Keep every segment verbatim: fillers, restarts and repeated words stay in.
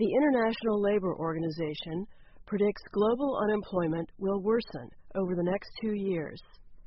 The International Labor Organization predicts global unemployment will worsen over the next two years.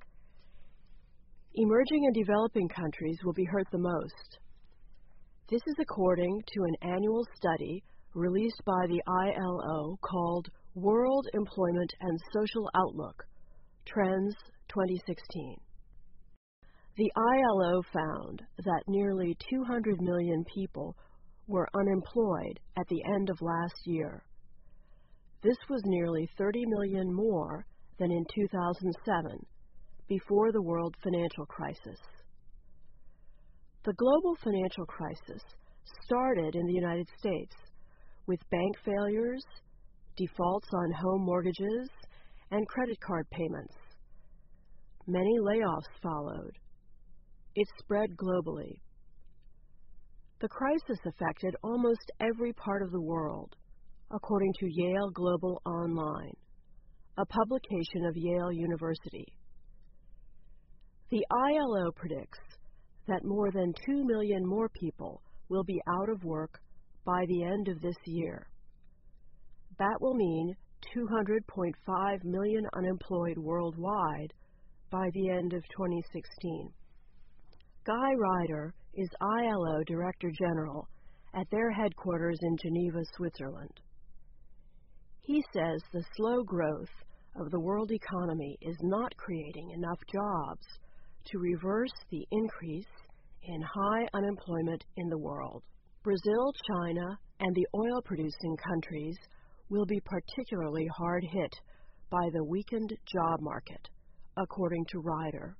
Emerging and developing countries will be hurt the most. This is according to an annual study released by the I L O called World Employment and Social Outlook, Trends twenty sixteen. The I L O found that nearly two hundred million people were unemployed at the end of last year. This was nearly thirty million more than in two thousand seven, before the world financial crisis. The global financial crisis started in the United States with bank failures, defaults on home mortgages, and credit card payments. Many layoffs followed. It spread globally. The crisis affected almost every part of the world, according to Yale Global Online, a publication of Yale University. The I L O predicts that more than two million more people will be out of work by the end of this year. That will mean two hundred point five million unemployed worldwide by the end of twenty sixteen. Guy Ryder is I L O Director General at their headquarters in Geneva, Switzerland. He says the slow growth of the world economy is not creating enough jobs to reverse the increase in high unemployment in the world. Brazil, China, and the oil-producing countries will be particularly hard hit by the weakened job market, according to Ryder.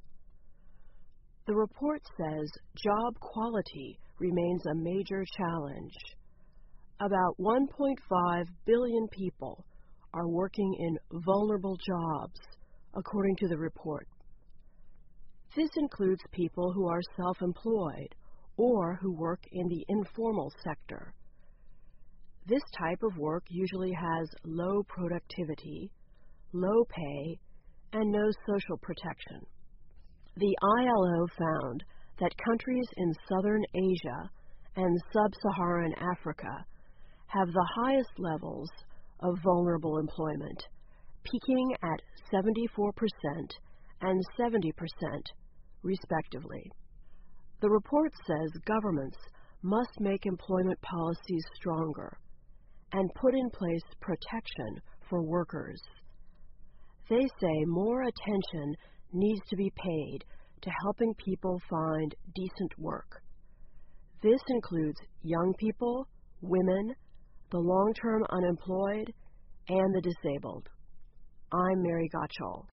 The report says job quality remains a major challenge. About one point five billion people are working in vulnerable jobs, according to the report. This includes people who are self-employed or who work in the informal sector. This type of work usually has low productivity, low pay, and no social protection. The I L O found that countries in southern Asia and sub-Saharan Africa have the highest levels of vulnerable employment, peaking at seventy-four percent and seventy percent, respectively. The report says governments must make employment policies stronger and put in place protection for workers. They say more attention needs to be paid to helping people find decent work. This includes young people, women, the long-term unemployed, and the disabled. I'm Mary Gottschall.